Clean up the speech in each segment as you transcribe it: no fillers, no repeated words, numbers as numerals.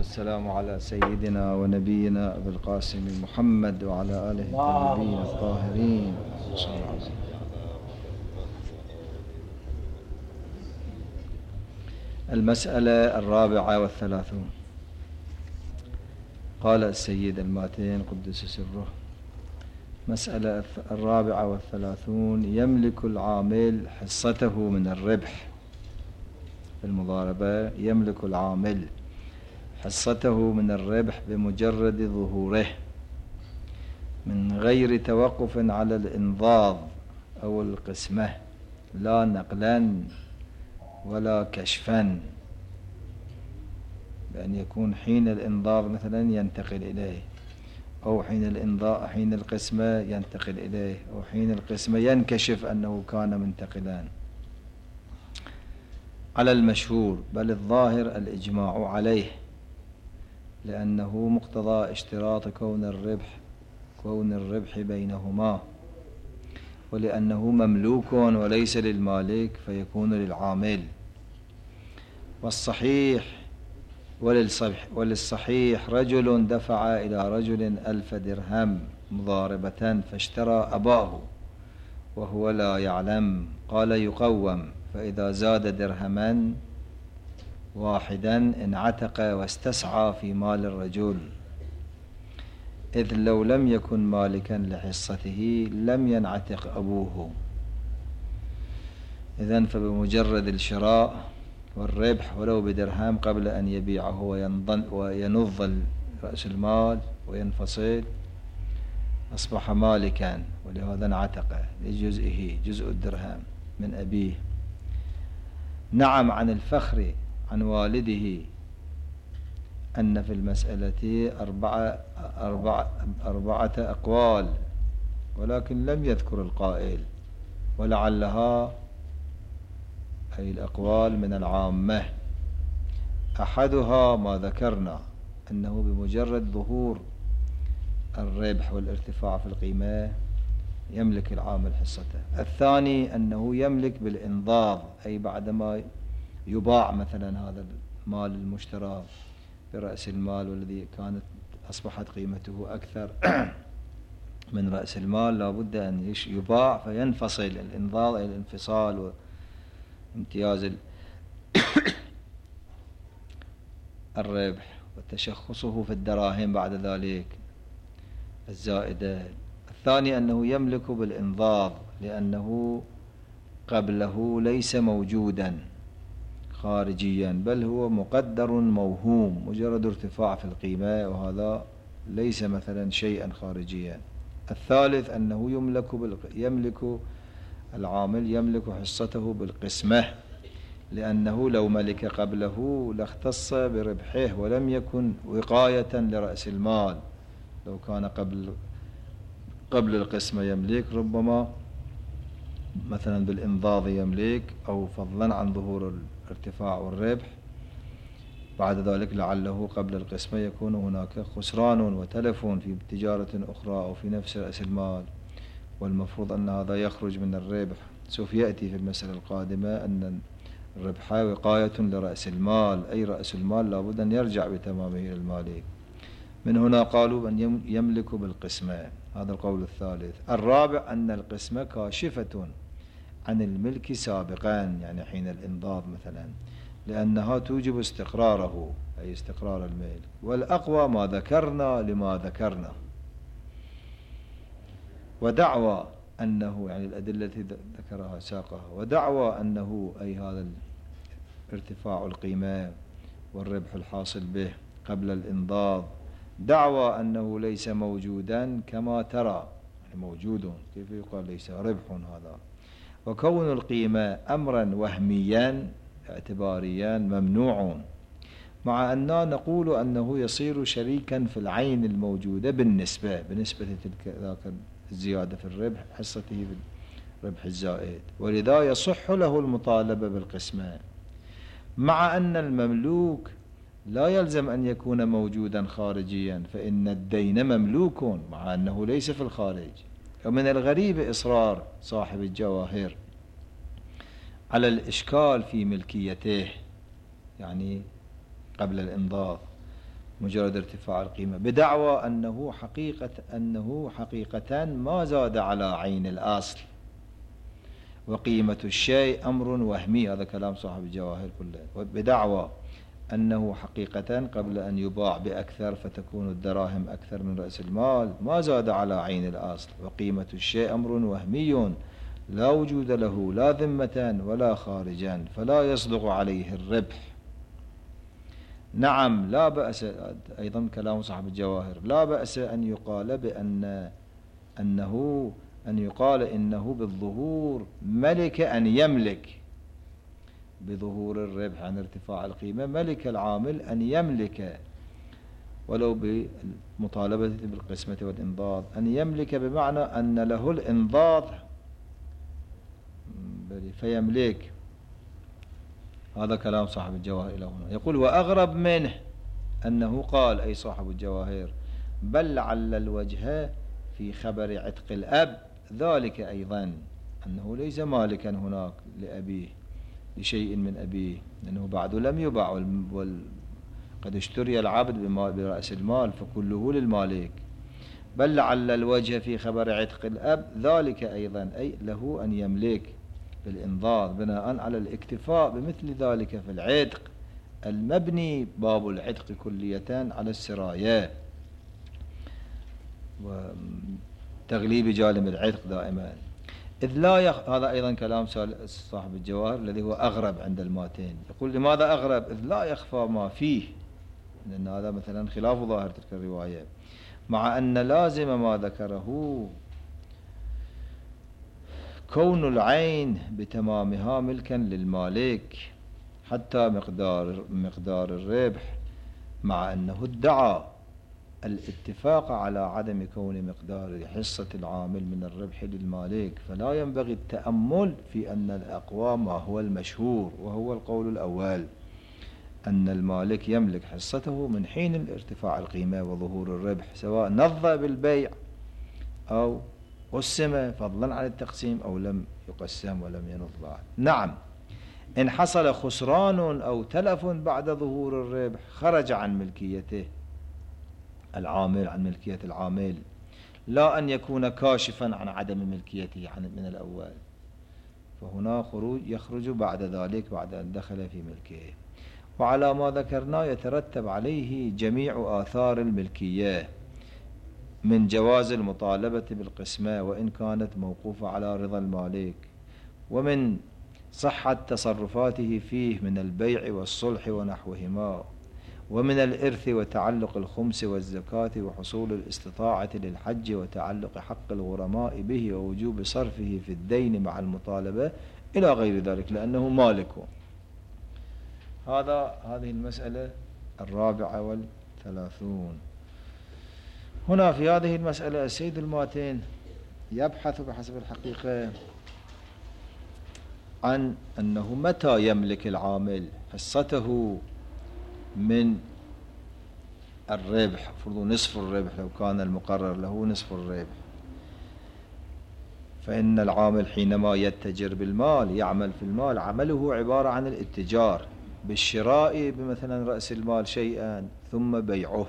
والسلام على سيدنا ونبينا أبي القاسم محمد وعلى آله الطيبين الطاهرين. المسألة 34. قال السيد الماتين قدس سره: مسألة 34. يملك العامل حصته من الربح في المضاربة. يملك العامل حصته من الربح بمجرد ظهوره من غير توقف على الإنضاض أو القسمة، لا نقلا ولا كشفا، بأن يكون حين الإنضاض مثلا ينتقل إليه، أو حين القسمة ينتقل إليه، أو حين القسمة ينكشف أنه كان منتقلا على المشهور، بل الظاهر الإجماع عليه، لأنه مقتضى اشتراط كون الربح بينهما، ولأنه مملوك وليس للمالك فيكون للعامل. وللصحيح رجل دفع إلى رجل 1000 درهم مضاربة فاشترى أباه وهو لا يعلم، قال يقوم، فإذا زاد درهما واحدا انعتق واستسعى في مال الرجل، إذ لو لم يكن مالكا لحصته لم ينعتق أبوه. إذن فبمجرد الشراء والربح ولو بدرهم قبل أن يبيعه وينض رأس المال وينفصل أصبح مالكا، ولهذا انعتق لجزئه، جزء الدرهم من أبيه. نعم، عن الفخر عن والده أن في المسألة أربعة أقوال، ولكن لم يذكر القائل، ولعلها أي الأقوال من العامة. أحدها ما ذكرنا، أنه بمجرد ظهور الربح والارتفاع في القيمة يملك العامل حصته. الثاني أنه يملك بالإنضاض، أي بعدما يباع مثلا هذا المال المشترى برأس المال، والذي كانت أصبحت قيمته أكثر من رأس المال، لابد أن يباع فينفصل. الإنضاض أي الانفصال وامتياز الربح وتشخصه في الدراهم بعد ذلك الزائدة. الثاني أنه يملك بالإنضاض، لأنه قبله ليس موجودا خارجيا، بل هو مقدر موهوم، مجرد ارتفاع في القيمة، وهذا ليس مثلا شيئا خارجيا. الثالث أنه يملك العامل يملك حصته بالقسمة، لأنه لو ملك قبله لاختص بربحه ولم يكن وقاية لرأس المال. لو كان قبل القسمة يملك، ربما مثلا بالإنضاض يملك، أو فضلا عن ظهور الارتفاع والربح بعد ذلك لعله قبل القسمة يكون هناك خسران وتلف في تجارة أخرى أو في نفس رأس المال، والمفروض أن هذا يخرج من الربح. سوف يأتي في المسألة القادمة أن الربح وقاية لرأس المال، أي رأس المال لابد أن يرجع بتمامه إلى المالك. من هنا قالوا أن يملك بالقسمة، هذا القول الثالث. الرابع أن القسمة كاشفة عن الملك سابقا، يعني حين الإنضاض مثلا، لأنها توجب استقراره، أي استقرار الملك. والأقوى ما ذكرنا لما ذكرنا. ودعوى أنه، يعني الأدلة التي ذكرها ساقها، ودعوى أنه أي هذا ارتفاع القيمة والربح الحاصل به قبل الإنضاض، دعوى أنه ليس موجودا كما ترى، يعني موجود، كيف يقال ليس ربح هذا؟ وكون القيمة أمرا وهميا اعتباريا ممنوع، مع أننا نقول أنه يصير شريكا في العين الموجودة بنسبة تلك ذاك الزيادة في الربح، حصته في الربح الزائد، ولذا يصح له المطالبة بالقسمة، مع أن المملوك لا يلزم أن يكون موجودا خارجيا، فإن الدين مملوك مع أنه ليس في الخارج. ومن الغريب إصرار صاحب الجواهر على الإشكال في ملكيته، يعني قبل الإنضاض، مجرد ارتفاع القيمة، بدعوى أنه حقيقة ما زاد على عين الأصل، وقيمة الشيء أمر وهمي. هذا كلام صاحب الجواهر كله. بدعوى أنه حقيقة قبل أن يباع بأكثر فتكون الدراهم أكثر من رأس المال ما زاد على عين الأصل، وقيمة الشيء أمر وهمي لا وجود له لا ذمة ولا خارجا، فلا يصدق عليه الربح. نعم لا بأس، أيضا كلام صاحب الجواهر، لا بأس أن يقال إنه بالظهور ملك أن يملك، بظهور الربح عن ارتفاع القيمة ملك العامل أن يملك، ولو بمطالبة بالقسمة والإنضاض، أن يملك بمعنى أن له الإنضاض فيملك. هذا كلام صاحب الجواهر إلى هنا. يقول وأغرب منه أنه قال، أي صاحب الجواهر، بل لعل الوجه في خبر عتق الأب ذلك أيضا، أنه ليس مالكا هناك لأبيه لشيء من أبيه، لأنه بعد لم يباع، قد اشتري العبد برأس المال فكله للمالك. بل لعل الوجه في خبر عتق الأب ذلك أيضا، أي له أن يملك بالإنضاض بناء على الاكتفاء بمثل ذلك في العتق المبني باب العتق كلية على السرايا وتغليب جانب العتق دائما. إذ لا هذا أيضا كلام صاحب الجواهر الذي هو أغرب عند الماتين. يقول لماذا أغرب؟ إذ لا يخفى ما فيه، لأن هذا مثلا خلاف ظاهر تلك الرواية، مع أن لازم ما ذكره كون العين بتمامها ملكا للمالك حتى مقدار الربح، مع أنه ادعى الاتفاق على عدم كون مقدار حصة العامل من الربح للمالك، فلا ينبغي التأمل في أن الأقوى ما هو المشهور، وهو القول الأول، أن المالك يملك حصته من حين ارتفاع القيمة وظهور الربح، سواء نظى بالبيع أو قسم فضلا عن التقسيم أو لم يقسم ولم ينظ بعد. نعم إن حصل خسران أو تلف بعد ظهور الربح خرج عن ملكيته العامل، عن ملكية العامل، لا أن يكون كاشفا عن عدم ملكيته من الأول، فهنا يخرج بعد ذلك بعد أن دخل في ملكه. وعلى ما ذكرنا يترتب عليه جميع آثار الملكية من جواز المطالبة بالقسمة وإن كانت موقوفة على رضا المالك، ومن صحة تصرفاته فيه من البيع والصلح ونحوهما، ومن الإرث وتعلق الخمس والزكاة وحصول الاستطاعة للحج وتعلق حق الغرماء به ووجوب صرفه في الدين مع المطالبة إلى غير ذلك، لأنه مالكه. هذه المسألة 34. هنا في هذه المسألة السيد الماتين يبحث بحسب الحقيقة عن أنه متى يملك العامل حصته من الربح، فرضوا نصف الربح لو كان المقرر له نصف الربح، فإن العامل حينما يتجر بالمال يعمل في المال عمله عبارة عن الاتجار بالشراء بمثلا رأس المال شيئا ثم بيعه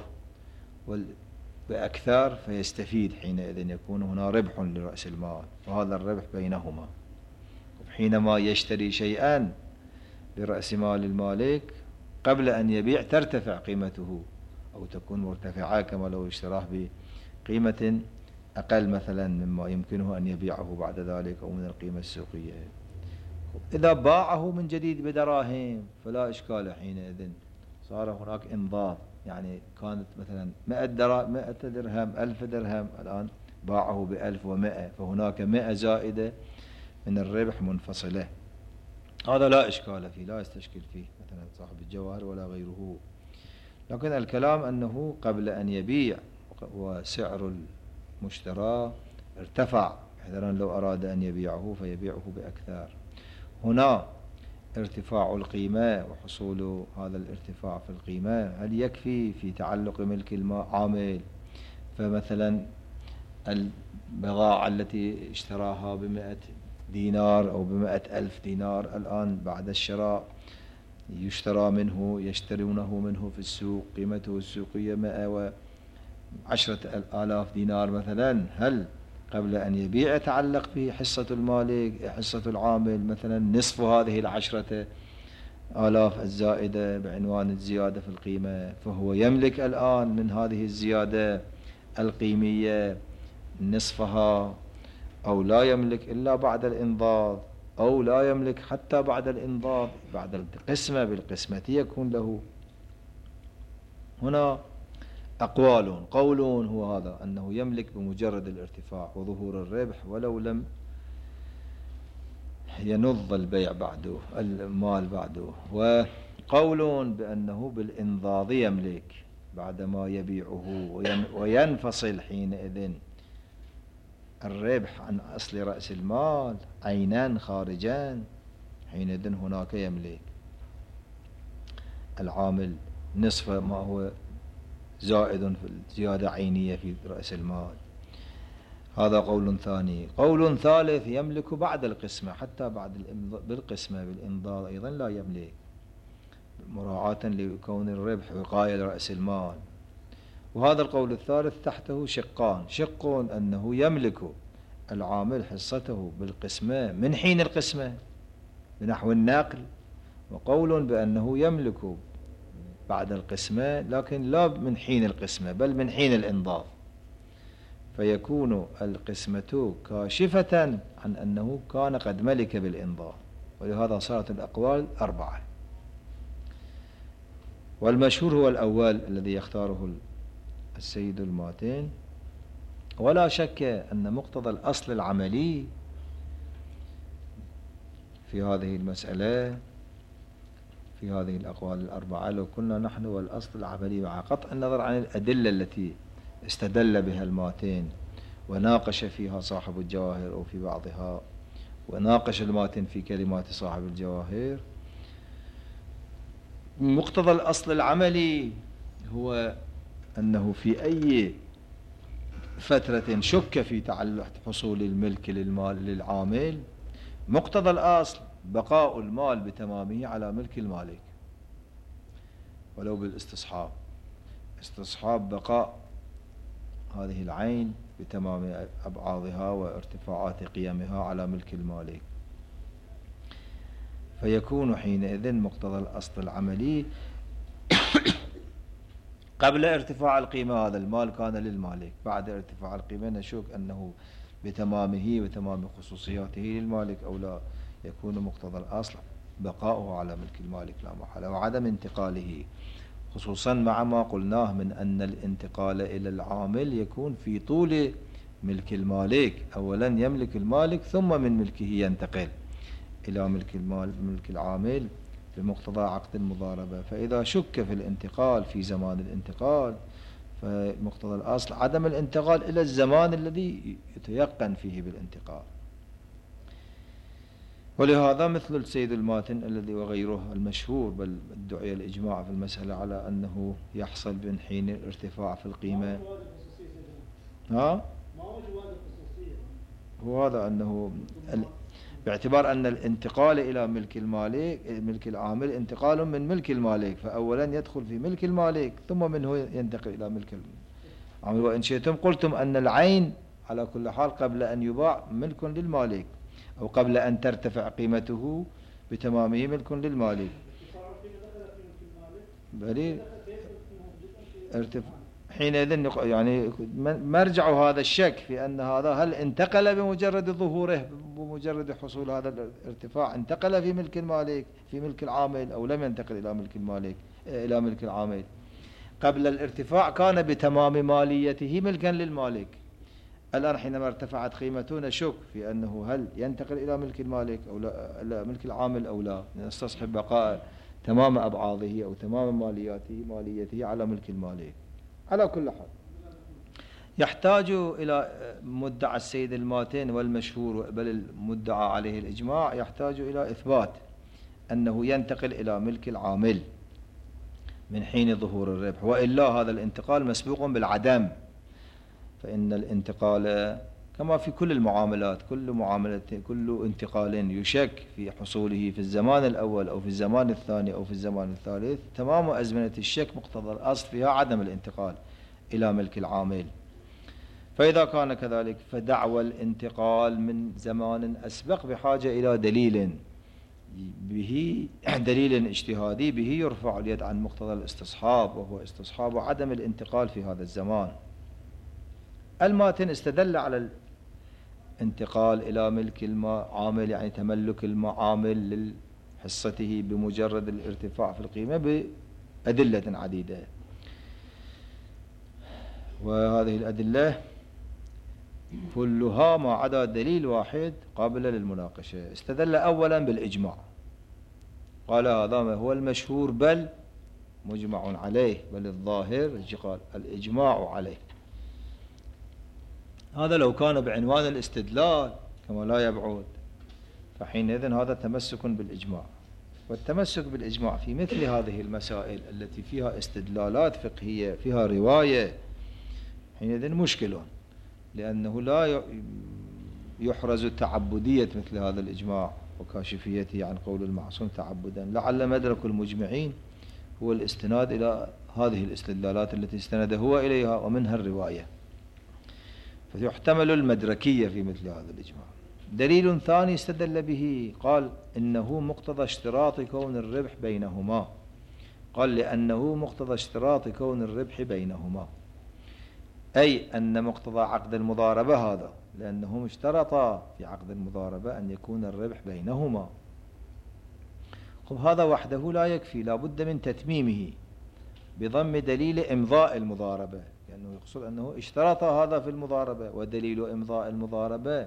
بأكثر فيستفيد، حينئذ يكون هنا ربح لرأس المال وهذا الربح بينهما. حينما يشتري شيئا برأس مال المالك قبل أن يبيع ترتفع قيمته أو تكون مرتفعة كما لو اشتراه بقيمة أقل مثلا مما يمكنه أن يبيعه بعد ذلك أو من القيمة السوقية. إذا باعه من جديد بدراهم فلا إشكال، حينئذ صار هناك إنضاض، يعني كانت مثلا 100 درهم 1000 درهم، الآن باعه ب1100، فهناك 100 زائدة من الربح منفصلة. هذا لا إشكال فيه، لا يستشكل فيه مثلا صاحب الجواهر ولا غيره. لكن الكلام أنه قبل أن يبيع وسعر المشترى ارتفع، مثلا لو أراد أن يبيعه فيبيعه بأكثر. هنا ارتفاع القيمة وحصول هذا الارتفاع في القيمة هل يكفي في تعلق ملك العامل؟ فمثلا البضاعة التي اشتراها ب100 دينار أو ب100,000 دينار الآن بعد الشراء يشترى منه، يشترونه منه في السوق، قيمته السوقية 110,000 دينار مثلا، هل قبل أن يبيع يتعلق به حصة المالك، حصة العامل مثلا نصف هذه 10,000 الزائدة بعنوان الزيادة في القيمة، فهو يملك الآن من هذه الزيادة القيمية نصفها، أو لا يملك إلا بعد الإنضاض، أو لا يملك حتى بعد الإنضاض، بعد القسمة بالقسمة يكون له. هنا أقوال. قول هو هذا أنه يملك بمجرد الارتفاع وظهور الربح ولو لم ينض البيع بعده، المال بعده. وقول بأنه بالإنضاض يملك بعدما يبيعه وينفصل حينئذ الربح عن أصل رأس المال عينا خارجان، حينئذ هناك يملك العامل نصف ما هو زائد في الزيادة عينية في رأس المال. هذا قول ثاني. قول ثالث يملك بعد القسمة، حتى بعد بالقسمة بالإنضاض أيضا لا يملك، مراعاة لكون الربح وقاية لرأس المال. وهذا القول الثالث تحته شقان. شق أنه يملك العامل حصته بالقسمة من حين القسمة بنحو النقل، وقول بأنه يملك بعد القسمة لكن لا من حين القسمة بل من حين الإنضاض، فيكون القسمة كاشفة عن أنه كان قد ملك بالإنضاض. ولهذا صارت الأقوال 4. والمشهور هو الأول الذي يختاره السيد الماتين. ولا شك أن مقتضى الأصل العملي في هذه المسألة في هذه الأقوال 4، لو كنا نحن والأصل العملي مع قطع النظر عن الأدلة التي استدل بها الماتين وناقش فيها صاحب الجواهر أو في بعضها، وناقش الماتن في كلمات صاحب الجواهر، مقتضى الأصل العملي هو أنه في أي فترة شك في تعلق حصول الملك للمال للعامل، مقتضى الأصل بقاء المال بتمامه على ملك المالك ولو بالاستصحاب، استصحاب بقاء هذه العين بتمام أبعاضها وارتفاعات قيمها على ملك المالك، فيكون حينئذ مقتضى الأصل العملي قبل ارتفاع القيمة هذا المال كان للمالك، بعد ارتفاع القيمة نشك أنه بتمامه وتمام خصوصياته للمالك أو لا، يكون مقتضى الأصل بقاؤه على ملك المالك لا محالة وعدم انتقاله، خصوصا مع ما قلناه من أن الانتقال إلى العامل يكون في طول ملك المالك، أولا يملك المالك ثم من ملكه ينتقل إلى ملك ملك العامل بمقتضى عقد المضاربة. فإذا شك في الانتقال في زمان الانتقال فمقتضى الأصل عدم الانتقال إلى الزمان الذي يتيقن فيه بالانتقال. ولهذا مثل السيد الماتن الذي وغيره المشهور بل ادعي الإجماع في المسألة على أنه يحصل من حين الارتفاع في القيمة. هو هذا أنه باعتبار أن الانتقال إلى ملك المالك ملك العامل انتقال من ملك المالك، فأولا يدخل في ملك المالك ثم منه ينتقل إلى ملك العامل. وإن شئتم قلتم أن العين على كل حال قبل أن يباع ملك للمالك أو قبل أن ترتفع قيمته بتمامه ملك للمالك. حينئذ يعني مرجع هذا الشك في أن هذا هل انتقل بمجرد ظهوره بمجرد حصول هذا الارتفاع انتقل في ملك المالك في ملك العامل أو لم ينتقل إلى ملك المالك إلى ملك العامل. قبل الارتفاع كان بتمام ماليته ملكا للمالك، الآن حينما ارتفعت قيمته نشك في أنه هل ينتقل إلى ملك المالك أو لا ملك العامل أو لا، نستصحب بقاء تمام أبعاضه أو تمام ماليته على ملك المالك. على كل حال يحتاج إلى مدعى السيد الماتين والمشهور بل المدعى عليه الإجماع يحتاج إلى إثبات أنه ينتقل إلى ملك العامل من حين ظهور الربح، وإلا هذا الانتقال مسبوق بالعدم، فإن الانتقال كما في كل المعاملات، كل انتقال يشك في حصوله في الزمان الأول أو في الزمان الثاني أو في الزمان الثالث، تمام أزمنة الشك مقتضى الأصل فيها عدم الانتقال إلى ملك العامل. فإذا كان كذلك فدعوى الانتقال من زمان أسبق بحاجة إلى دليل اجتهادي به يرفع اليد عن مقتضى الاستصحاب، وهو استصحاب عدم الانتقال في هذا الزمان. الماتن استدل على الانتقال إلى ملك المعامل، يعني تملك المعامل لحصته بمجرد الارتفاع في القيمة، بأدلة عديدة، وهذه الأدلة كلها ما عدا دليل واحد قابل للمناقشة. استدل أولا بالإجماع، قال هذا ما هو المشهور بل مجمع عليه، بل الظاهر قال الإجماع عليه. هذا لو كان بعنوان الاستدلال كما لا يبعد، فحينئذ هذا تمسك بالإجماع. والتمسك بالإجماع في مثل هذه المسائل التي فيها استدلالات فقهية فيها رواية حينئذ مشكل، لأنه لا يحرز تعبدية مثل هذا الإجماع وكاشفيته عن قول المعصوم تعبدا. لعل مدرك المجمعين هو الاستناد إلى هذه الاستدلالات التي استند هو إليها ومنها الرواية، فيحتمل المدركية في مثل هذا الإجماع. دليل ثاني استدل به، قال إنه مقتضى اشتراط كون الربح بينهما، قال لأنه مقتضى اشتراط كون الربح بينهما، أي أن مقتضى عقد المضاربة هذا، لأنهم اشترطا في عقد المضاربة أن يكون الربح بينهما. هذا وحده لا يكفي، لا بد من تتميمه بضم دليل إمضاء المضاربة، لأنه يقصد أنه اشترط هذا في المضاربة، ودليل إمضاء المضاربة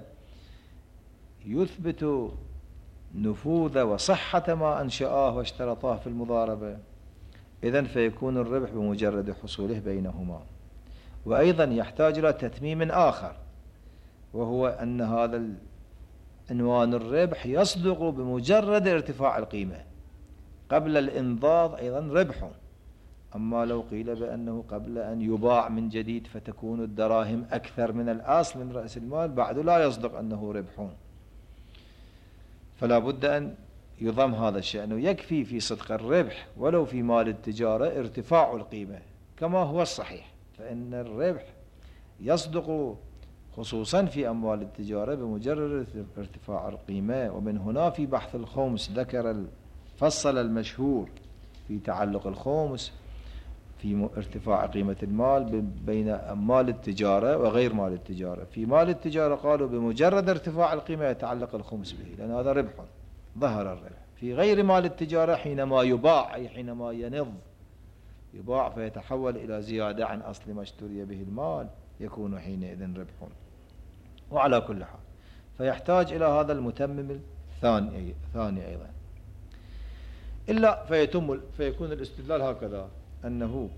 يثبت نفوذ وصحة ما أنشأه واشترطاه في المضاربة، إذن فيكون الربح بمجرد حصوله بينهما. وأيضا يحتاج إلى تتميم آخر، وهو أن هذا عنوان الربح يصدق بمجرد ارتفاع القيمة، قبل الإنضاض أيضا ربح. أما لو قيل بأنه قبل أن يباع من جديد فتكون الدراهم أكثر من الأصل من رأس المال، بعد لا يصدق أنه ربح. فلا بد أن يضم هذا الشأن. يكفي في صدق الربح ولو في مال التجارة ارتفاع القيمة كما هو الصحيح، فإن الربح يصدق خصوصا في أموال التجارة بمجرد ارتفاع القيمة. ومن هنا في بحث الخمس ذكر فصل المشهور في تعلق الخمس في ارتفاع قيمة المال بين أموال التجارة وغير مال التجارة. في مال التجارة قالوا بمجرد ارتفاع القيمة يتعلق الخمس به، لأن هذا ربح ظهر الربح. في غير مال التجارة حينما يباع، أي حينما ينض يباع فيتحول إلى زيادة عن أصل ما اشتري به المال، يكون حينئذ ربح. وعلى كل حال فيحتاج إلى هذا المتمم الثاني أيضا، إلا فيكون الاستدلال هكذا، أنه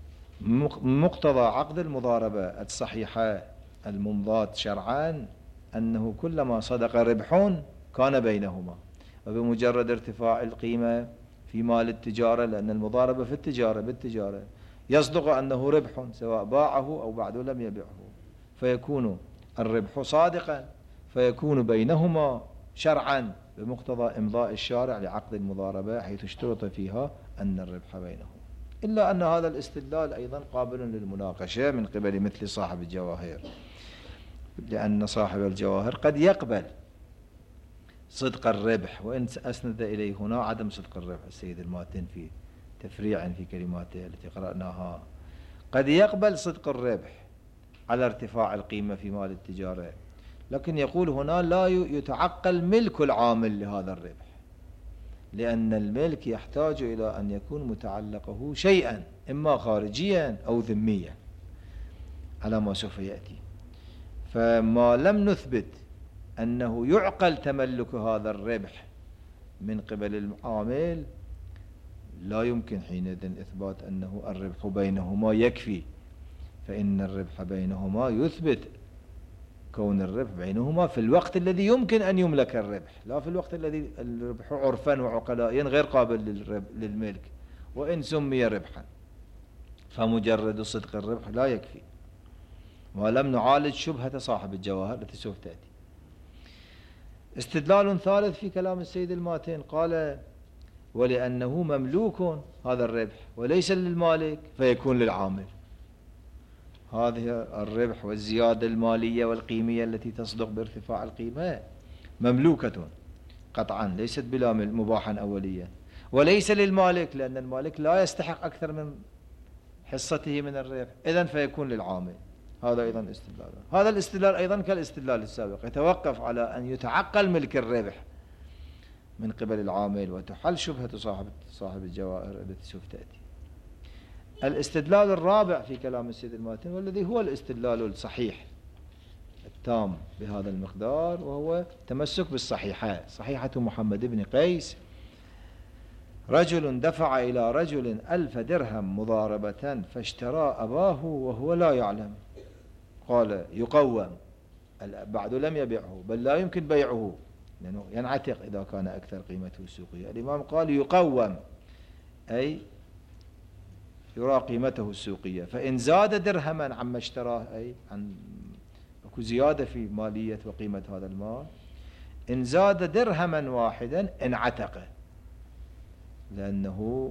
مقتضى عقد المضاربة الصحيحة الممضاة شرعا أنه كلما صدق ربح كان بينهما، وبمجرد ارتفاع القيمة في مال التجارة، لأن المضاربة في التجارة بالتجارة يصدق أنه ربح سواء باعه أو بعد لم يبيعه، فيكون الربح صادقا، فيكون بينهما شرعا بمقتضى إمضاء الشارع لعقد المضاربة حيث اشترط فيها أن الربح بينهما. إلا أن هذا الاستدلال أيضا قابل للمناقشة من قبل مثل صاحب الجواهر، لأن صاحب الجواهر قد يقبل صدق الربح، وإن أسند إليه هنا عدم صدق الربح. السيد الماتن في تفريع في كلماته التي قرأناها قد يقبل صدق الربح على ارتفاع القيمة في مال التجارة، لكن يقول هنا لا يتعقل ملك العامل لهذا الربح، لأن الملك يحتاج إلى أن يكون متعلقه شيئا إما خارجيا أو ذميا على ما سوف يأتي. فما لم نثبت أنه يعقل تملك هذا الربح من قبل العامل، لا يمكن حينئذ إثبات أنه الربح بينهما يكفي، فإن الربح بينهما يثبت كون الربح بينهما في الوقت الذي يمكن أن يملك الربح، لا في الوقت الذي الربح عرفا وعقلائيا غير قابل للملك وإن سمي ربحا، فمجرد صدق الربح لا يكفي. ما لم نعالج شبهة صاحب الجواهر التي سوف تأتي. استدلال ثالث في كلام السيد الماتن، قال ولأنه مملوك هذا الربح وليس للمالك فيكون للعامل. هذه الربح والزيادة المالية والقيمية التي تصدق بارتفاع القيمة مملوكة قطعا، ليست بلا مباحا أوليا، وليس للمالك لأن المالك لا يستحق أكثر من حصته من الربح، إذن فيكون للعامل. هذا أيضا استدلال. هذا الاستدلال أيضا كالاستدلال السابق، يتوقف على أن يتعقل ملك الربح من قبل العامل وتحل شبهة صاحب الجواهر التي سوف تأتي. الاستدلال الرابع في كلام السيد الماتن والذي هو الاستدلال الصحيح التام بهذا المقدار، وهو تمسك بالصحيحة. صحيحة محمد بن قيس: رجل دفع إلى رجل 1000 درهم مضاربة فاشترى أباه وهو لا يعلم. قال يقوم، بعد لم يبيعه بل لا يمكن بيعه لأنه ينعتق إذا كان أكثر قيمته السوقية. الإمام قال يقوم أي يرى قيمته السوقية، فإن زاد درهما عما اشتراه أي عن أكو زيادة في مالية وقيمة هذا المال، إن زاد درهما واحدا انعتق، لأنه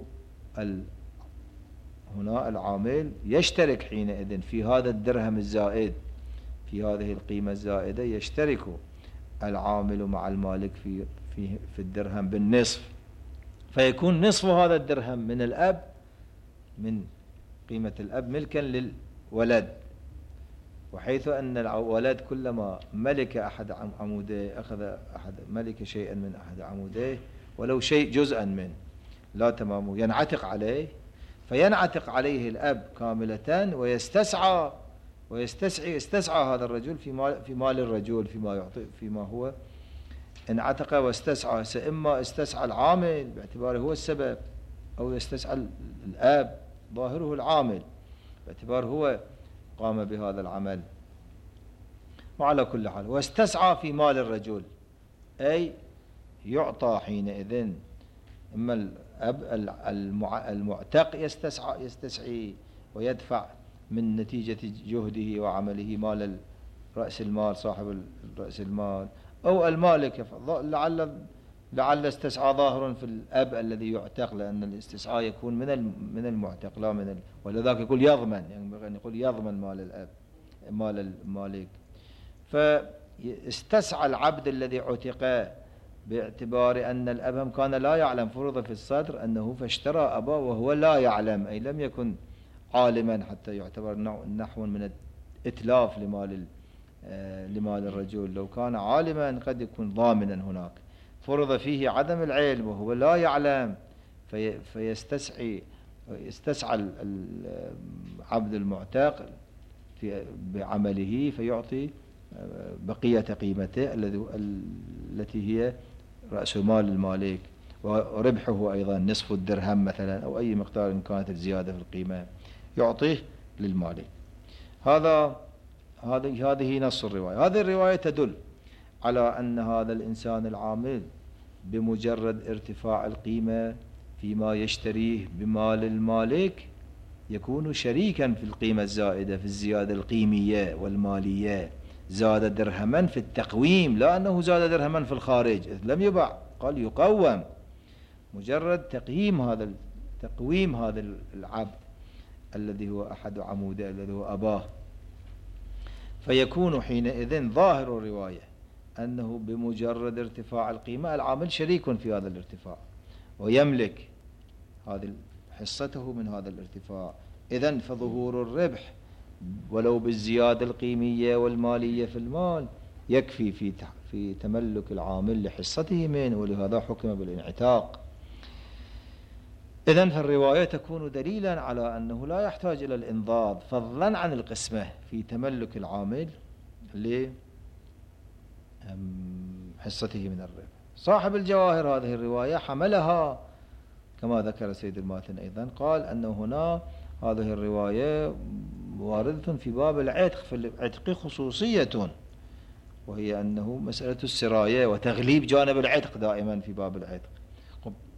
هنا العامل يشترك حينئذ في هذا الدرهم الزائد، في هذه القيمة الزائدة يشترك العامل مع المالك في الدرهم بالنصف، فيكون نصف هذا الدرهم من الأب، من قيمة الأب ملكا للولد، وحيث أن الولد كلما ملك أحد عموديه ملك شيئا من أحد عموديه ولو شيء جزءا منه لا تمامه ينعتق عليه، فينعتق عليه الأب كاملة ويستسعى هذا الرجل في مال الرجل فيما يعطي، فيما هو انعتق واستسعى. إما استسعى العامل باعتباره هو السبب، أو يستسعى الأب ظاهره العامل باعتباره هو قام بهذا العمل. وعلى كل حال واستسعى في مال الرجل أي يعطى حينئذ إما الأب المعتق يستسعي ويدفع من نتيجة جهده وعمله مال رأس المال صاحب رأس المال، أو المالك لعل استسعى ظاهر في الأب الذي يعتق، لأن الاستسعاء يكون من المعتق لا من ولذلك يقول يضمن، ينبغي أن يقول يضمن مال الأب مال المالك. فاستسعى العبد الذي عتق باعتبار أن الأب كان لا يعلم، فرض في الصدر أنه فاشترى أباه وهو لا يعلم، أي لم يكن عالما حتى يعتبر نحو من الإتلاف لمال الرجل. لو كان عالما قد يكون ضامنا، هناك فرض فيه عدم العلم وهو لا يعلم، يستسعى العبد المعتق بعمله فيعطي بقية قيمته التي هي رأس مال المالك، وربحه أيضا نصف الدرهم مثلا أو أي مقدار إن كانت الزيادة في القيمة يعطيه للمالك. هذه نص الرواية. هذه الرواية تدل على أن هذا الإنسان العامل بمجرد ارتفاع القيمة فيما يشتريه بمال المالك يكون شريكا في القيمة الزائدة، في الزيادة القيمية والمالية. زاد درهما في التقويم، لا أنه زاد درهما في الخارج إذ لم يباع، قال يقوم، مجرد تقويم هذا العبد الذي هو أحد عموده الذي هو أباه. فيكون حينئذ ظاهر الرواية أنه بمجرد ارتفاع القيمة العامل شريك في هذا الارتفاع ويملك هذه حصته من هذا الارتفاع. إذن فظهور الربح ولو بالزيادة القيمية والمالية في المال يكفي في تملك العامل لحصته منه، ولهذا حكم بالانعتاق. إذن فالرواية تكون دليلا على أنه لا يحتاج إلى الإنضاد فضلا عن القسمة في تملك العامل لحصته من الربح. صاحب الجواهر هذه الرواية حملها كما ذكر سيد الماتن أيضا، قال أنه هنا هذه الرواية واردة في باب العتق، في العتق خصوصية، وهي أنه مسألة السراية وتغليب جانب العتق دائما في باب العتق.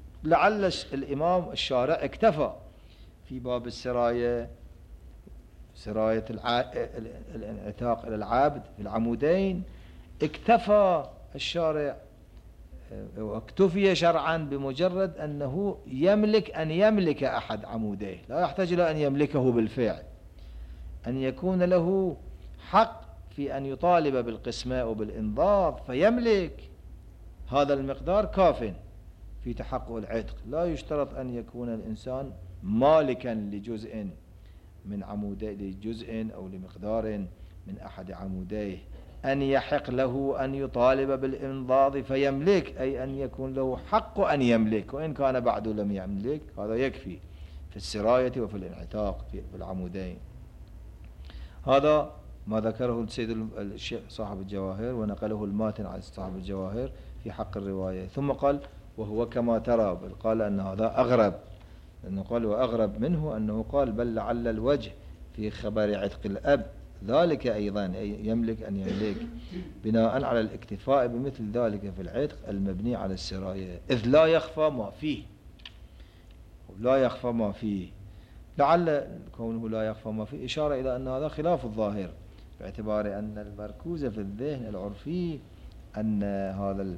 لعل الإمام الشارع اكتفى في باب السراية سراية الانعتاق إلى العبد في العمودين، اكتفى الشارع واكتفي شرعا بمجرد أنه يملك أن يملك أحد عموديه، لا يحتاج إلى أن يملكه بالفعل، أن يكون له حق في أن يطالب بالقسماء وبالإنضاض فيملك هذا المقدار كاف في تحقق العتق. لا يشترط أن يكون الإنسان مالكا لجزء من عموديه، لجزء أو لمقدار من أحد عموديه، أن يحق له أن يطالب بالإنضاض فيملك، أي أن يكون له حق أن يملك، وإن كان بعد لم يملك هذا يكفي في السراية وفي الانعتاق في العمودين. هذا ما ذكره السيد الشيخ صاحب الجواهر ونقله الماتن عن صاحب الجواهر في حق الرواية. ثم قال وهو كما ترى، بل قال أن هذا أغرب، لأنه قال وأغرب منه أنه قال بل لعل الوجه في خبر عتق الأب ذلك أيضا، أي يملك أن يملك، بناء على الاكتفاء بمثل ذلك في العتق المبني على السراية، إذ لا يخفى ما فيه، لا يخفى ما فيه. لعل كونه لا يخفى ما فيه إشارة إلى أن هذا خلاف الظاهر، باعتبار أن المركوز في الذهن العرفي أن هذا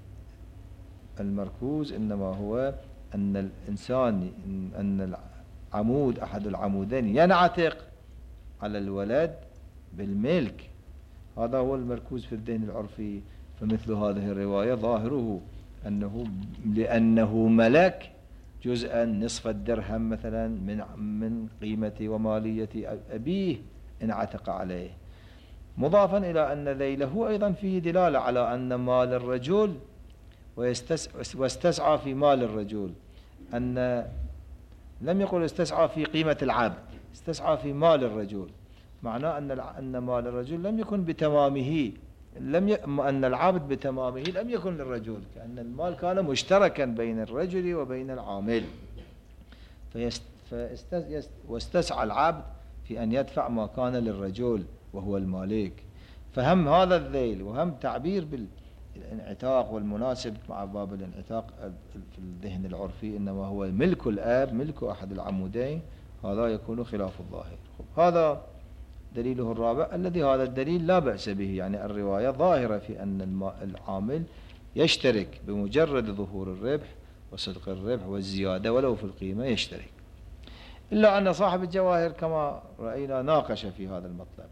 المركوز إنما هو أن الإنسان، أن العمود أحد العمودين ينعتق على الولد بالملك، هذا هو المركوز في الذهن العرفي. فمثل هذه الرواية ظاهره أنه لأنه ملك جزءا نصف الدرهم مثلا من قيمة ومالية أبيه انعتق عليه، مضافا إلى أن ذيله أيضا فيه دلالة على أن مال الرجل واستسعى في مال الرجل، أن لم يقل استسعى في قيمة العبد، استسعى في مال الرجل، معناه أن مال الرجل لم يكن بتمامه، أن العبد بتمامه لم يكن للرجل، كأن المال كان مشتركا بين الرجل وبين العامل، واستسعى العبد في أن يدفع ما كان للرجل وهو المالك. فهم هذا الذيل وهم تعبير بالانعتاق والمناسب مع باب الانعتاق في الذهن العرفي إنما هو ملك الآب، ملك أحد العمودين، هذا يكون خلاف الظاهر. هذا دليله الرابع الذي هذا الدليل لا بأس به، يعني الرواية ظاهرة في أن العامل يشترك بمجرد ظهور الربح وصدق الربح والزيادة ولو في القيمة يشترك، إلا أن صاحب الجواهر كما رأينا ناقش في هذا المطلب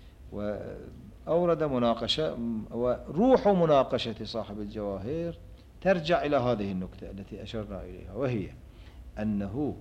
وأورد مناقشة، وروح مناقشة صاحب الجواهر ترجع إلى هذه النكتة التي أشرنا إليها، وهي أنه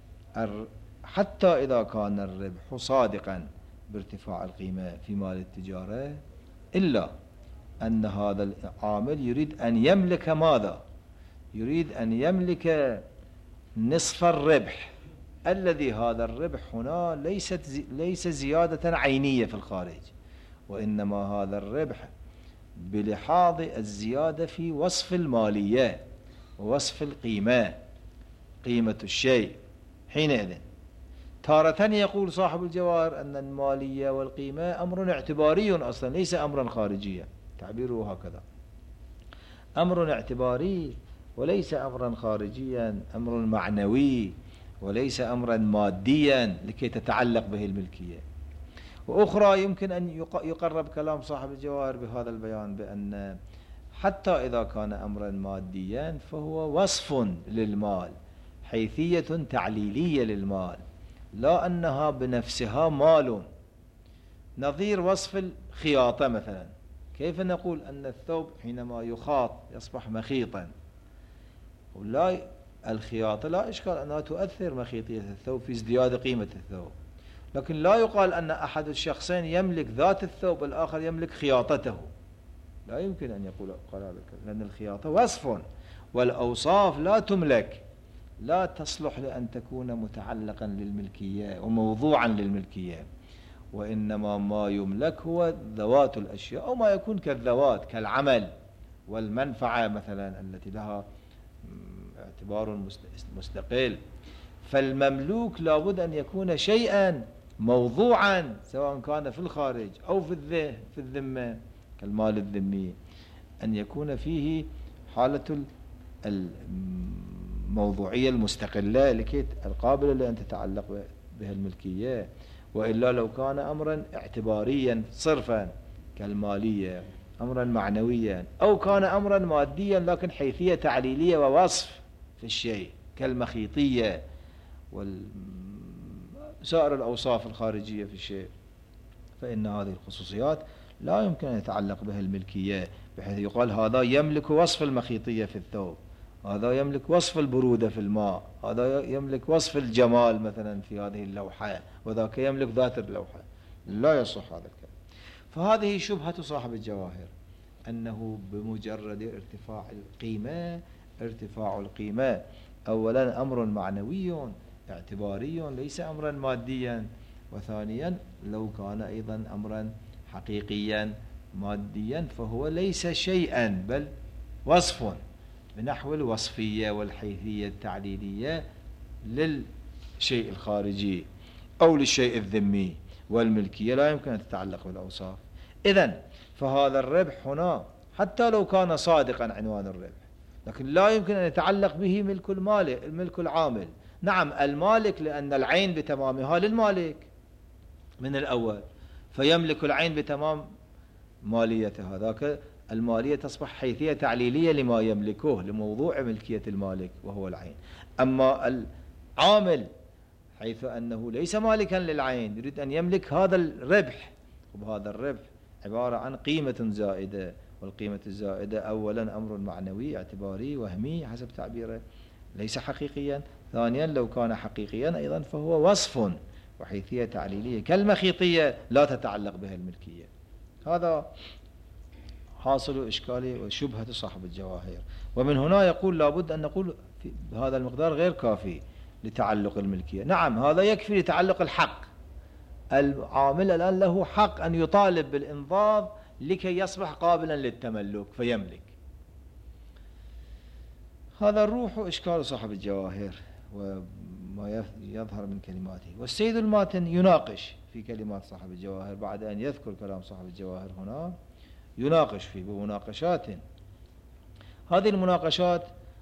حتى إذا كان الربح صادقا بارتفاع القيمة في مال التجارة، إلا أن هذا العامل يريد أن يملك ماذا؟ يريد أن يملك نصف الربح، الذي هذا الربح هنا ليس زيادة عينية في الخارج، وإنما هذا الربح بلحاظ الزيادة في وصف المالية ووصف القيمة، قيمة الشيء. حينئذ تارة يقول صاحب الجواهر أن المالية والقيمة أمر اعتباري أصلا، ليس أمرا خارجيا، تعبيره هكذا، أمر اعتباري وليس أمرا خارجيا، أمر معنوي وليس أمرا ماديا لكي تتعلق به الملكية. وأخرى يمكن أن يقرب كلام صاحب الجواهر بهذا البيان بأن حتى إذا كان أمرا ماديا فهو وصف للمال، حيثية تعليلية للمال، لا أنها بنفسها مال، نظير وصف الخياطة مثلا. كيف نقول أن الثوب حينما يخاط يصبح مخيطا؟ ولا الخياطة لا إشكال أنها تؤثر مخيطية الثوب في ازدياد قيمة الثوب، لكن لا يقال أن أحد الشخصين يملك ذات الثوب والآخر يملك خياطته، لا يمكن أن قال هذا الكلام، لأن الخياطة وصف والأوصاف لا تملك، لا تصلح لأن تكون متعلقا للملكية وموضوعا للملكية، وإنما ما يملك هو ذوات الأشياء أو ما يكون كالذوات كالعمل والمنفعة مثلا التي لها اعتبار مستقل. فالمملوك لابد أن يكون شيئا موضوعا سواء كان في الخارج أو في الذمة كالمال الذمي، أن يكون فيه حالة الموضوعية المستقلة لكي القابلة لأن تتعلق به الملكية، وإلا لو كان أمرا اعتباريا صرفا كالمالية، أمرا معنويا، أو كان أمرا ماديا لكن حيثية تعليلية ووصف في الشيء كالمخيطية وسائر الأوصاف الخارجية في الشيء، فإن هذه الخصوصيات لا يمكن أن يتعلق بها الملكية، بحيث يقال هذا يملك وصف المخيطية في الثوب، هذا يملك وصف البرودة في الماء، هذا يملك وصف الجمال مثلا في هذه اللوحة، وذاك يملك ذات اللوحة. لا يصح هذا الكلام. فهذه شبهة صاحب الجواهر، أنه بمجرد ارتفاع القيمة أولا أمر معنوي اعتباري ليس أمرا ماديا، وثانيا لو كان أيضا أمرا حقيقيا ماديا فهو ليس شيئا بل وصف بنحو الوصفية والحيثية التعليلية للشيء الخارجي أو للشيء الذمي، والملكية لا يمكن أن تتعلق بالأوصاف. إذن فهذا الربح هنا حتى لو كان صادقا عنوان الربح، لكن لا يمكن أن يتعلق به الملك العامل. نعم المالك، لأن العين بتمامها للمالك من الأول، فيملك العين بتمام ماليته، هذاك المالية تصبح حيثية تعليلية لما يملكه لموضوع ملكية المالك وهو العين. أما العامل حيث أنه ليس مالكا للعين يريد أن يملك هذا الربح، وهذا الربح عبارة عن قيمة زائدة، والقيمة الزائدة أولا أمر معنوي اعتباري وهمي حسب تعبيره ليس حقيقيا، ثانيا لو كان حقيقيا أيضا فهو وصف وحيثية تعليلية كالمخيطية لا تتعلق بها الملكية. هذا حاصل إشكالي وشبهة صاحب الجواهر. ومن هنا يقول لابد أن نقول هذا المقدار غير كافي لتعلق الملكية. نعم هذا يكفي لتعلق الحق، العامل الآن له حق أن يطالب بالإنضاض لكي يصبح قابلا للتملك فيملك. هذا الروح إشكال صاحب الجواهر وما يظهر من كلماته. والسيد الماتن يناقش في كلمات صاحب الجواهر بعد أن يذكر كلام صاحب الجواهر هنا، يناقش فيه بمناقشات. هذه المناقشات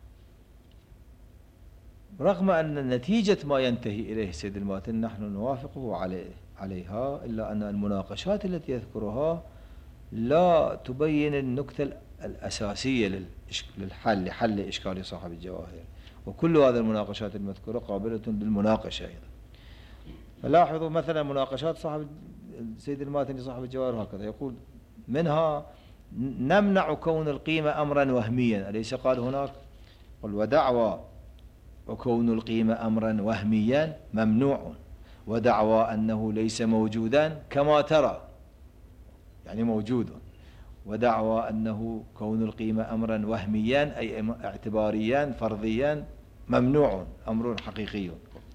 رغم أن نتيجة ما ينتهي إليه السيد الماتن نحن نوافقه عليها، إلا أن المناقشات التي يذكرها لا تبين النكتة الأساسية لحل إشكال صاحب الجواهر، وكل هذه المناقشات المذكورة قابلة للمناقشة أيضا. فلاحظوا مثلا مناقشات صاحب السيد الماتن صاحب الجواهر هكذا يقول: منها نمنع كون القيمة أمرا وهميا، أليس قال هناك؟ قل ودعوى وكون القيمة أمرا وهميا ممنوع، ودعوى أنه ليس موجودا كما ترى يعني موجود، ودعوى أنه كون القيمة أمرا وهميا أي اعتباريا فرضيا ممنوع أمر حقيقي.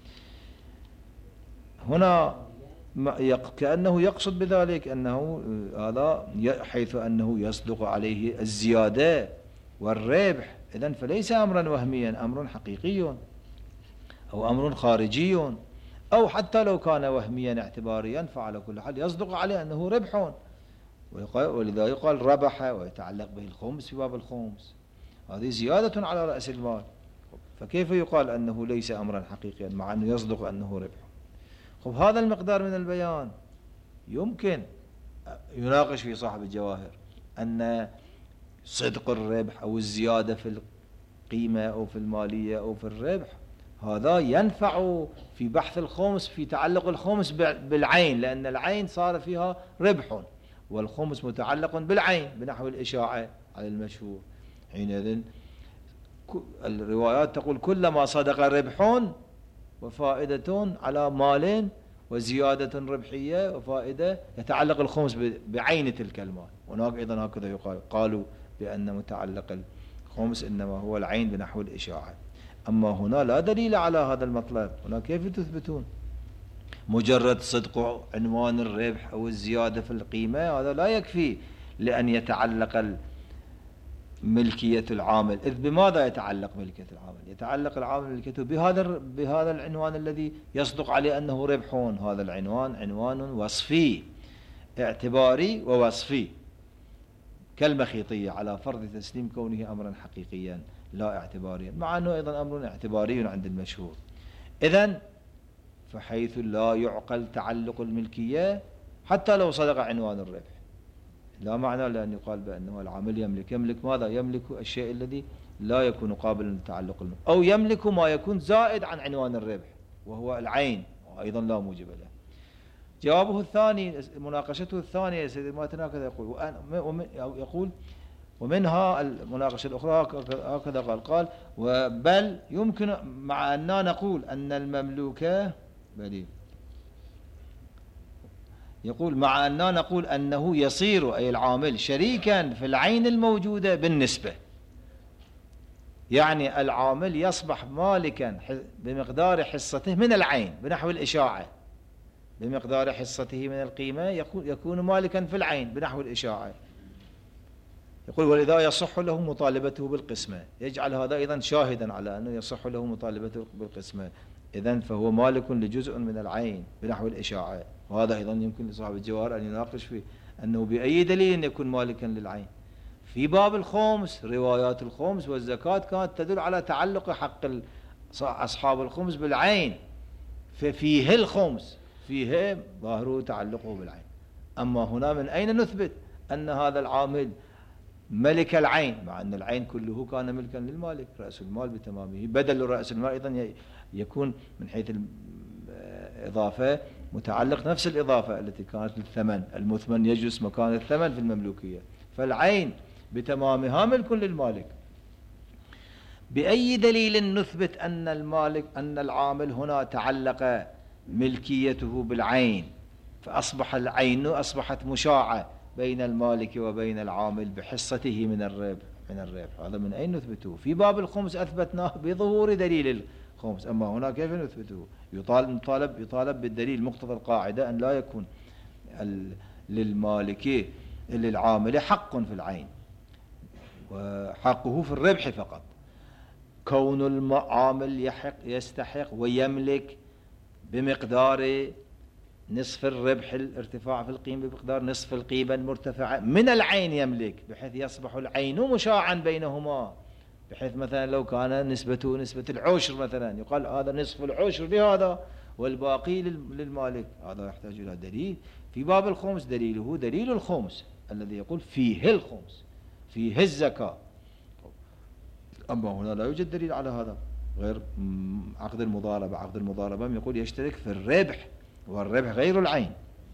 هنا كأنه يقصد بذلك أنه هذا حيث أنه يصدق عليه الزيادة والربح، إذن فليس أمرا وهميا، أمر حقيقي أو أمر خارجي، أو حتى لو كان وهميا اعتباريا فعلى كل حال يصدق عليه أنه ربح، ولذا يقال ربح ويتعلق به الخمس في باب الخمس، هذه زيادة على رأس المال، فكيف يقال أنه ليس أمرا حقيقيا مع أنه يصدق أنه ربح؟ خب هذا المقدار من البيان يمكن يناقش في صاحب الجواهر أن صدق الربح أو الزيادة في القيمة أو في المالية أو في الربح هذا ينفع في بحث الخمس، في تعلق الخمس بالعين، لأن العين صار فيها ربح والخمس متعلق بالعين بنحو الإشاعة على المشهور. حينئذ الروايات تقول كلما صدق ربح وفائدة على مال وزيادة ربحية وفائدة يتعلق الخمس بعين تلك المال. هناك أيضا هكذا يقال، قالوا بأن متعلق الخمس إنما هو العين بنحو الإشاعة. أما هنا لا دليل على هذا المطلب، هنا كيف تثبتون؟ مجرد صدق عنوان الربح أو الزيادة في القيمة هذا لا يكفي لأن يتعلق ملكية العامل. إذ بماذا يتعلق ملكية العامل؟ يتعلق العامل ملكيته بهذا العنوان الذي يصدق عليه أنه ربح. هذا العنوان عنوان وصفي اعتباري ووصفي كالمخيطية، على فرض تسليم كونه أمرا حقيقيا لا اعتباريا، مع أنه أيضا أمر اعتباري عند المشهور. إذن فحيث لا يعقل تعلق الملكية حتى لو صدق عنوان الربح، لا معنى لأن يقال بأنه العامل يملك ماذا؟ يملك الشيء الذي لا يكون قابلا للتعلق الملك، أو يملك ما يكون زائد عن عنوان الربح وهو العين، وأيضا لا موجب له. جوابه الثاني، مناقشته الثانية سيد الماتن هكذا يقول ومنها المناقشة الأخرى هكذا قال بل يمكن مع أننا نقول أن المملوك يقول مع أننا نقول أنه يصير أي العامل شريكا في العين الموجودة بالنسبة، يعني العامل يصبح مالكا بمقدار حصته من العين بنحو الإشاعة، بمقدار حصته من القيمة يكون مالكا في العين بنحو الإشاعة. يقول ولذا يصح له مطالبته بالقسمة، يجعل هذا أيضا شاهدا على أنه يصح له مطالبته بالقسمة، إذن فهو مالك لجزء من العين بنحو الإشاعة. وهذا أيضا يمكن لصاحب الجواهر أن يناقش فيه أنه بأي دليل يكون مالكا للعين. في باب الخمس روايات الخمس والزكاة كانت تدل على تعلق حق أصحاب الخمس بالعين، ففيه الخمس فيه ظاهره تعلقه بالعين. أما هنا من أين نثبت أن هذا العامل ملك العين، مع أن العين كله كان ملكا للمالك، رأس المال بتمامه، بدل رأس المال أيضا يكون من حيث الإضافة متعلق نفس الإضافة التي كانت للثمن، المثمن يجلس مكان الثمن في المملوكية، فالعين بتمامها ملك للمالك. بأي دليل نثبت أن المالك أن العامل هنا تعلق ملكيته بالعين، فأصبح العين أصبحت مشاعة بين المالك وبين العامل بحصته من الربح؟ هذا من أين نثبته؟ في باب الخمس أثبتناه بظهور دليل الخمس، أما هنا كيف نثبته؟ يطالب بالدليل مقتضى القاعدة أن لا يكون للمالك للعامل حق في العين وحقه في الربح فقط. كون العامل يستحق ويملك بمقدار نصف الربح، الارتفاع في القيمة بمقدار نصف القيمة المرتفعة من العين يملك، بحيث يصبح العين مشاعا بينهما، بحيث مثلا لو كان نسبته نسبة العشر مثلا يقال هذا نصف العشر لهذا والباقي للمالك، هذا يحتاج إلى دليل. في باب الخمس دليله دليل الخمس الذي يقول فيه الخمس فيه الزكاة، أما هنا لا يوجد دليل على هذا غير عقد المضاربة. عقد المضاربة يقول يشترك في الربح، والربح غير العين.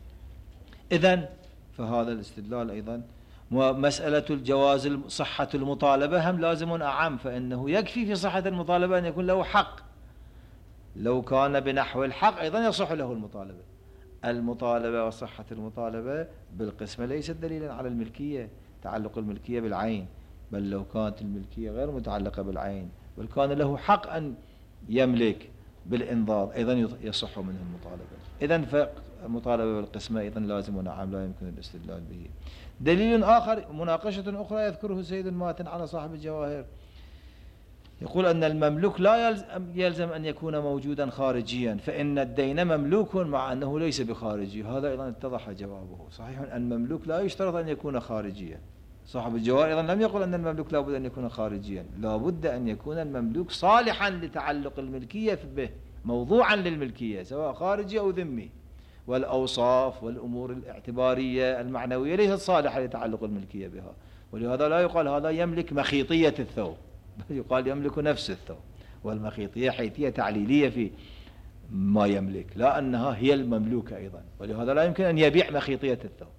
إذن فهذا الاستدلال أيضا. ومسألة الجواز صحة المطالبة هم لازم أعم، فإنه يكفي في صحة المطالبة أن يكون له حق، لو كان بنحو الحق أيضا يصح له المطالبة وصحة المطالبة بالقسمة ليست دليلا على الملكية، تعلق الملكية بالعين، بل لو كانت الملكية غير متعلقة بالعين بل كان له حق أن يملك بالإنضاض أيضا يصح منه المطالبة. إذن فالمطالبة بالقسمة أيضا لازم ونعم لا يمكن الاستدلال به. دليل آخر، مناقشة أخرى يذكره سيد الماتن على صاحب الجواهر، يقول أن المملوك لا يلزم أن يكون موجودا خارجيا، فإن الدين مملوك مع أنه ليس بخارجي. هذا أيضا اتضح جوابه. صحيح أن المملوك لا يشترط أن يكون خارجيا، صاحب الجواهر أيضا لم يقل أن المملوك لا بد أن يكون خارجيا، لا بد أن يكون المملوك صالحا لتعلق الملكية به، موضوعا للملكية سواء خارجي أو ذمي، والأوصاف والأمور الاعتبارية المعنوية ليست صالحة لتعلق الملكية بها. ولهذا لا يقال هذا يملك مخيطية الثوب، بل يقال يملك نفس الثوب، والمخيطية حيثية تعليلية في ما يملك، لا أنها هي المملوكة أيضا، ولهذا لا يمكن أن يبيع مخيطية الثوب.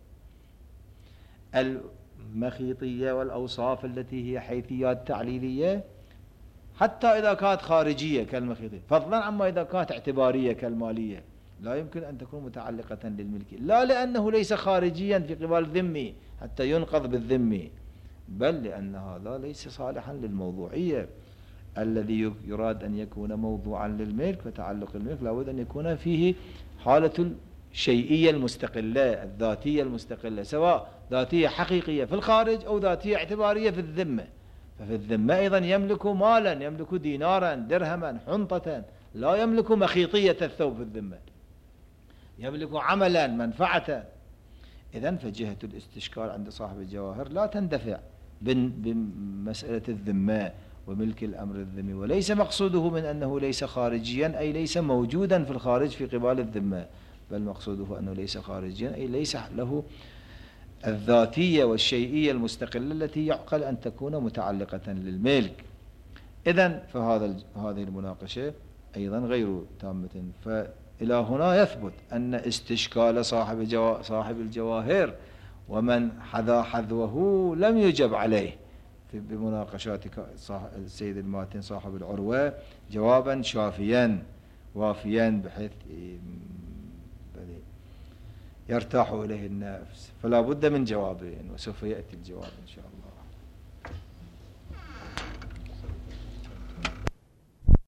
المخيطية والأوصاف التي هي حيثيات تعليلية حتى إذا كانت خارجية كالمخيطية، فضلا عما إذا كانت اعتبارية كالمالية، لا يمكن أن تكون متعلقة للملكية، لا لأنه ليس خارجيا في قبال الذمي حتى ينقض بالذمي، بل لأن هذا ليس صالحا للموضوعية. الذي يراد أن يكون موضوعا للملك وتعلق الملك لابد أن يكون فيه حالة الشيئية المستقلة الذاتية المستقلة، سواء ذاتية حقيقية في الخارج أو ذاتية اعتبارية في الذمة. ففي الذمة أيضا يملك مالا، يملك دينارا درهما حنطة، لا يملك مخيطية الثوب في الذمة، يملك عملا منفعة. إذن فجهة الاستشكال عند صاحب الجواهر لا تندفع بمسألة الذمة وملك الأمر الذمي، وليس مقصوده من أنه ليس خارجيا أي ليس موجودا في الخارج في قبال الذمة، بل مقصوده أنه ليس خارجيا أي ليس له الذاتية والشيئية المستقلة التي يعقل أن تكون متعلقة للملك. إذن هذه المناقشة أيضا غير تامة. فإلى هنا يثبت أن استشكال صاحب الجواهر ومن حذا حذوه لم يجب عليه بمناقشات السيد الماتن صاحب العروة جوابا شافيا وافيا بحيث يرتاح إليه النفس. فلا بد من جوابين، وسوف يأتي الجواب إن شاء الله.